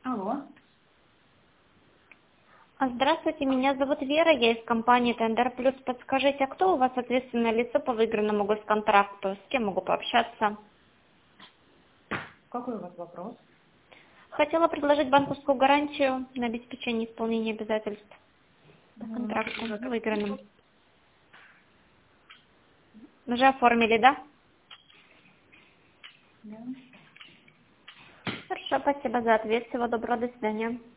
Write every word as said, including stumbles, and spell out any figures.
Алло. А, Здравствуйте, меня зовут Вера, я из компании Тендер Плюс. Подскажите, а кто у вас ответственное лицо по выигранному госконтракту? С кем могу пообщаться? Какой у вас вопрос? Хотела предложить банковскую гарантию на обеспечение исполнения обязательств по Ну, у нас контракту уже так. выигранным. Уже оформили, да? Да. Хорошо, спасибо за ответ. Всего доброго, до свидания.